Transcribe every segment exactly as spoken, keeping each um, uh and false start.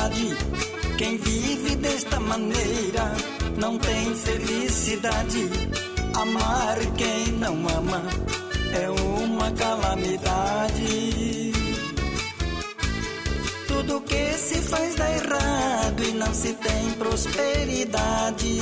verdade. Quem vive desta maneira não tem felicidade. Amar quem não ama é uma calamidade. Tudo que se faz dá errado e não se tem prosperidade.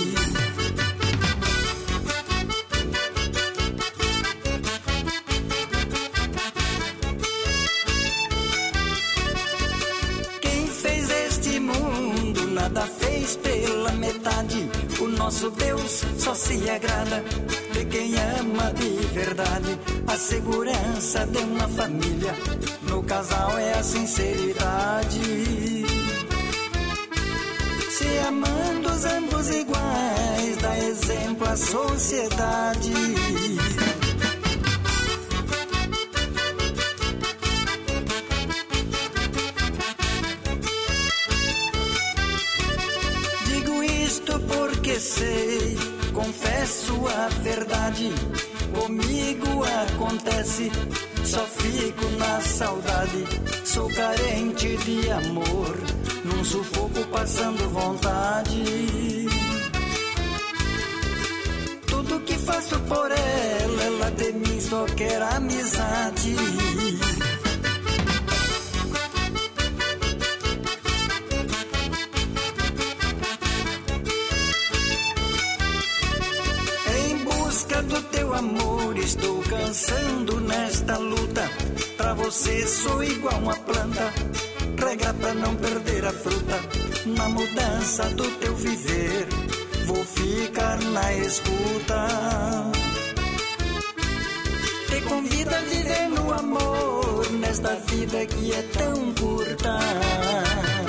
Quem fez este mundo nada fez pela metade. O nosso Deus só se agrada de quem ama de verdade. A segurança de uma família no casal é a sinceridade. Se amando os ambos iguais, dá exemplo à sociedade. Digo isto porque sei, confesso a verdade. Comigo acontece, só fico na saudade. Sou carente de amor, num sufoco passando vontade. Tudo que faço por ela, ela de mim só quer amizade. Do teu amor estou cansando nesta luta. Pra você sou igual uma planta, regra pra não perder a fruta. Na mudança do teu viver vou ficar na escuta. Te convido a viver no amor nesta vida que é tão curta.